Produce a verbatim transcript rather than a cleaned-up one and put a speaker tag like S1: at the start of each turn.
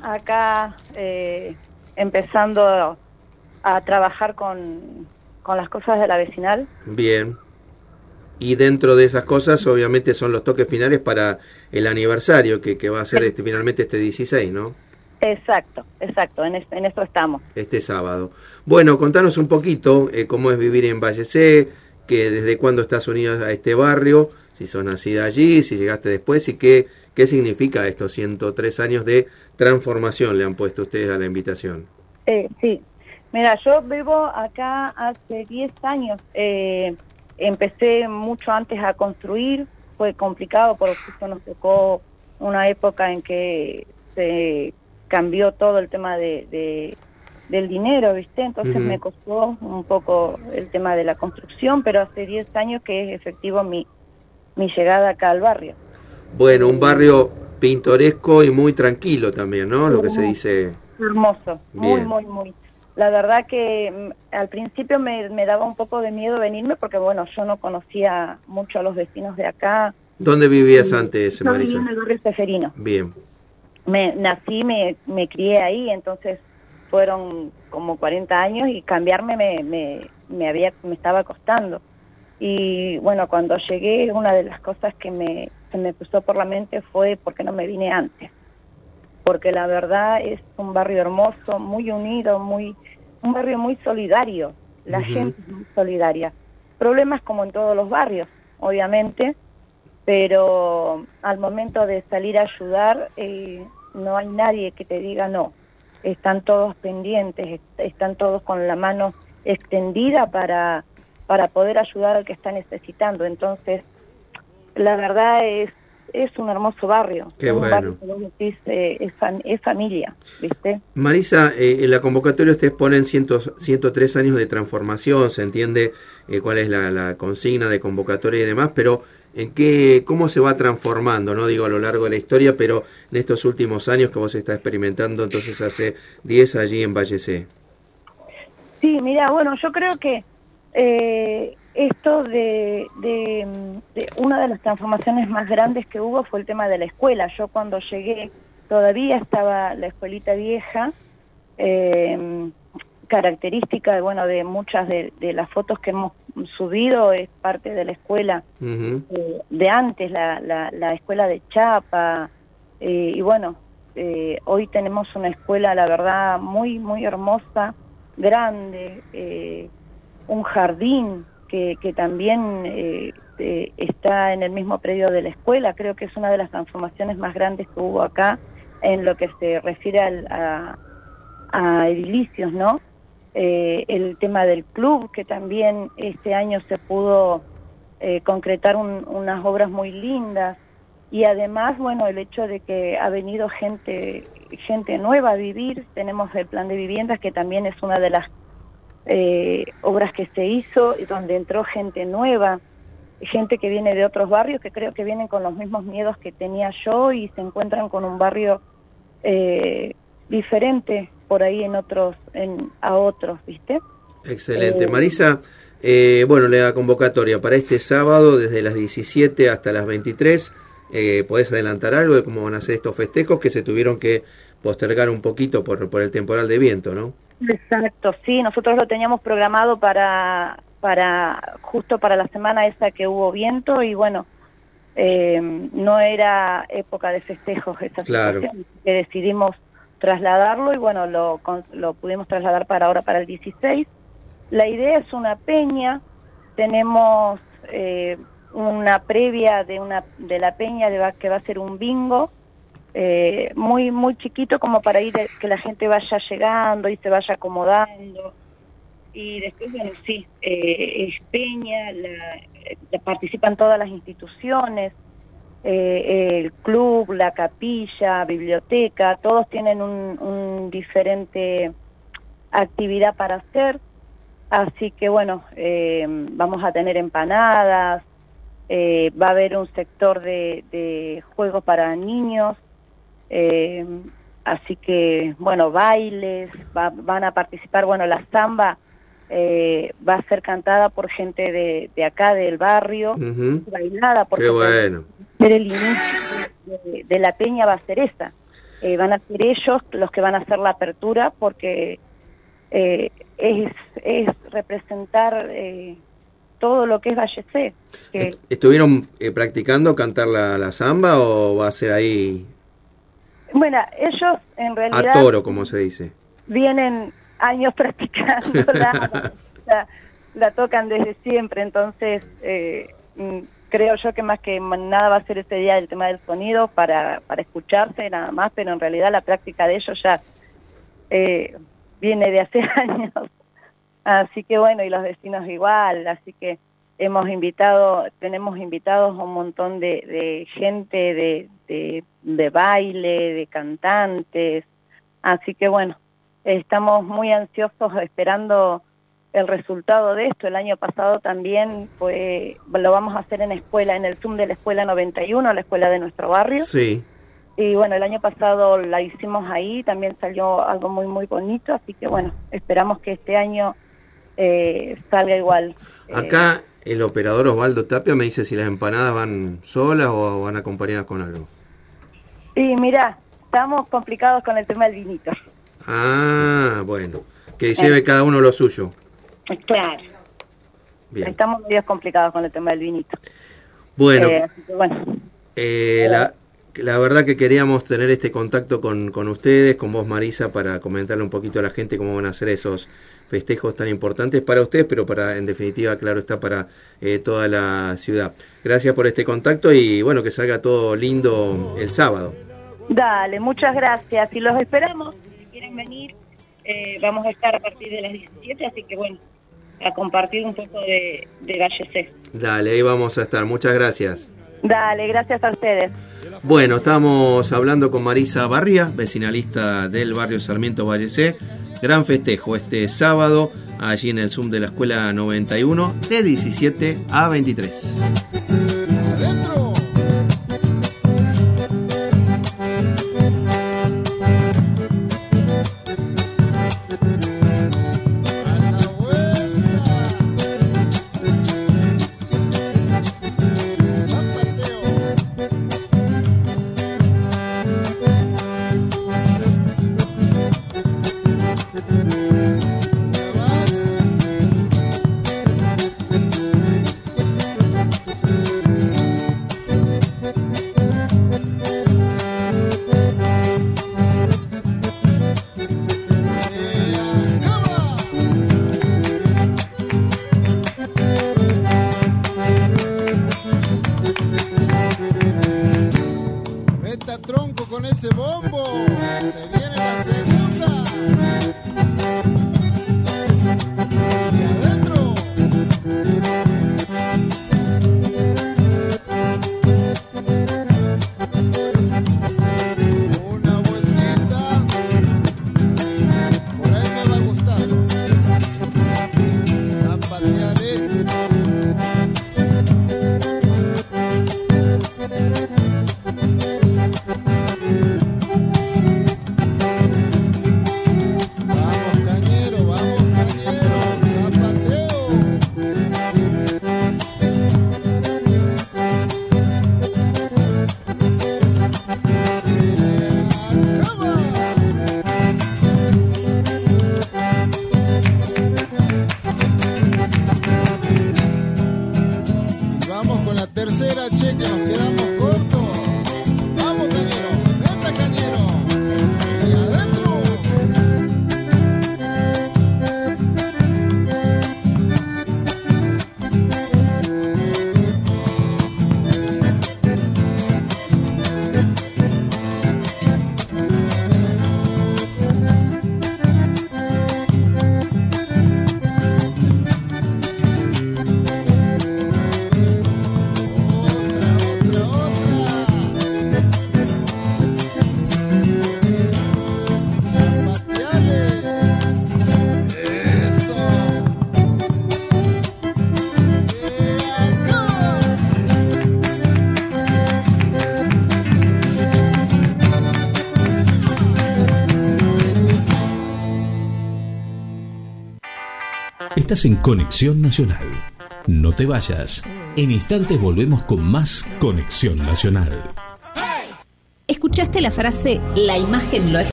S1: acá eh, empezando a, a trabajar con, con las cosas de la vecinal.
S2: Bien. Y dentro de esas cosas, obviamente, son los toques finales para el aniversario, que, que va a ser este, finalmente este dieciséis, ¿no?
S1: Exacto, exacto, en, es, en eso estamos.
S2: Este sábado. Bueno, contanos un poquito eh, cómo es vivir en Vallecé, que desde cuándo estás unida a este barrio, si sos nacida allí, si llegaste después, y qué, qué significa estos ciento tres años de transformación le han puesto ustedes a la invitación.
S1: Eh, sí, mira, yo vivo acá hace diez años. Eh, empecé mucho antes a construir, fue complicado porque justo nos tocó una época en que se cambió todo el tema de, de del dinero, ¿viste? Entonces uh-huh. me costó un poco el tema de la construcción, pero hace diez años que es efectivo mi, mi llegada acá al barrio.
S2: Bueno, un barrio pintoresco y muy tranquilo también, ¿no? Lo que se dice...
S1: Hermoso, muy, muy, muy. La verdad que al principio me, me daba un poco de miedo venirme porque, bueno, yo no conocía mucho a los vecinos de acá.
S2: ¿Dónde vivías antes,
S1: yo
S2: Marisa?
S1: Yo vivía en el barrio Ceferino.
S2: Bien.
S1: Me nací, me, me crié ahí, entonces fueron como cuarenta años y cambiarme me, me, me, había, me estaba costando. Y bueno, cuando llegué, una de las cosas que me, se me puso por la mente fue por qué no me vine antes. Porque la verdad es un barrio hermoso, muy unido, muy un barrio muy solidario, la uh-huh. gente es muy solidaria. Problemas como en todos los barrios, obviamente, pero al momento de salir a ayudar, eh, no hay nadie que te diga no. Están todos pendientes, están todos con la mano extendida para, para poder ayudar al que está necesitando. Entonces, la verdad es es un hermoso barrio.
S2: Qué
S1: es
S2: bueno.
S1: Un barrio que vos decís, eh, es, fam es familia, ¿viste?
S2: Marisa, eh, en la convocatoria ustedes ponen ciento tres años de transformación, se entiende eh, cuál es la, la consigna de convocatoria y demás, pero en qué, cómo se va transformando, no digo a lo largo de la historia, pero en estos últimos años que vos estás experimentando, entonces hace diez allí en Vallecé.
S1: Sí, mira, bueno, yo creo que eh, esto de, de, de una de las transformaciones más grandes que hubo fue el tema de la escuela. Yo cuando llegué todavía estaba la escuelita vieja, eh, característica de, bueno, de muchas de, de las fotos que hemos subido es parte de la escuela uh-huh. eh, de antes, la, la, la escuela de Chapa, eh, y bueno, eh, hoy tenemos una escuela, la verdad, muy, muy hermosa, grande, eh, un jardín que, que también eh, eh, está en el mismo predio de la escuela. Creo que es una de las transformaciones más grandes que hubo acá en lo que se refiere al, a, a edilicios, ¿no? Eh, el tema del club, que también este año se pudo eh, concretar un, unas obras muy lindas, y además, bueno, el hecho de que ha venido gente, gente nueva a vivir. Tenemos el plan de viviendas, que también es una de las Eh, obras que se hizo y donde entró gente nueva, gente que viene de otros barrios, que creo que vienen con los mismos miedos que tenía yo y se encuentran con un barrio eh, diferente por ahí en otros, en, a otros, ¿viste?
S2: Excelente.
S1: Eh,
S2: Marisa, eh, bueno, la convocatoria para este sábado desde las diecisiete hasta las veintitrés, eh, ¿podés adelantar algo de cómo van a ser estos festejos que se tuvieron que postergar un poquito por, por el temporal de viento, ¿no?
S1: Exacto, sí, nosotros lo teníamos programado para, para justo para la semana esa que hubo viento y bueno, eh, no era época de festejos esa
S2: claro.
S1: situación, que decidimos trasladarlo y bueno, lo, lo pudimos trasladar para ahora, para el dieciséis. La idea es una peña, tenemos eh, una previa de, una, de la peña de, que va a ser un bingo, Eh, muy muy chiquito como para ir de, que la gente vaya llegando y se vaya acomodando, y después bueno sí eh, es peña, la, la participan todas las instituciones, eh, el club, la capilla, biblioteca, todos tienen un, un diferente actividad para hacer, así que bueno, eh, vamos a tener empanadas, eh, va a haber un sector de, de juegos para niños. Eh, así que, bueno, bailes, va, van a participar, bueno, la samba eh, va a ser cantada por gente de, de acá, del barrio, uh-huh. bailada, porque
S2: qué bueno.
S1: el inicio de, de la peña va a ser esa. eh, van a ser ellos los que van a hacer la apertura, porque eh, es, es representar eh, todo lo que es Valle C. Que...
S2: ¿Estuvieron eh, practicando cantar la, la samba o va a ser ahí?
S1: Bueno, ellos en realidad...
S2: A toro, como se dice.
S1: Vienen años practicándola, la, la tocan desde siempre, entonces eh, creo yo que más que nada va a ser ese día el tema del sonido para, para escucharse nada más, pero en realidad la práctica de ellos ya eh, viene de hace años, así que bueno, y los vecinos igual, así que hemos invitado, tenemos invitados a un montón de, de gente, de, de, de baile, de cantantes, así que bueno, estamos muy ansiosos esperando el resultado de esto. El año pasado también fue, lo vamos a hacer en escuela, en el Zoom de la Escuela noventa y uno, la escuela de nuestro barrio.
S2: Sí.
S1: Y bueno, el año pasado la hicimos ahí, también salió algo muy, muy bonito, así que bueno, esperamos que este año eh, salga igual.
S2: Acá eh, el operador Osvaldo Tapia me dice si las empanadas van solas o van acompañadas con algo.
S1: Y mirá, estamos complicados con el tema del vinito.
S2: Ah, bueno, que lleve eh. cada uno lo suyo.
S1: Claro. Bien. Estamos medio complicados con el tema del vinito.
S2: Bueno,
S1: eh, bueno.
S2: Eh, la, la verdad que queríamos tener este contacto con, con ustedes, con vos, Marisa, para comentarle un poquito a la gente cómo van a ser esos festejos tan importantes para ustedes, pero para, en definitiva, claro está, para eh, toda la ciudad. Gracias por este contacto y bueno, que salga todo lindo el sábado.
S1: Dale, muchas gracias y los esperamos. Si quieren venir, eh, vamos a estar a partir de las diecisiete, así que bueno, a compartir un poco de, de Valle C.
S2: Dale, ahí vamos a estar. Muchas gracias.
S1: Dale, gracias a ustedes.
S2: Bueno, estamos hablando con Marisa Barría, vecinalista del barrio Sarmiento Valle C. Gran festejo este sábado, allí en el Zoom de la Escuela noventa y uno, de diecisiete a veintitrés.
S3: Estás en Conexión Nacional. No te vayas. En instantes volvemos con más Conexión Nacional.
S4: ¿Escuchaste la frase "la imagen lo es"?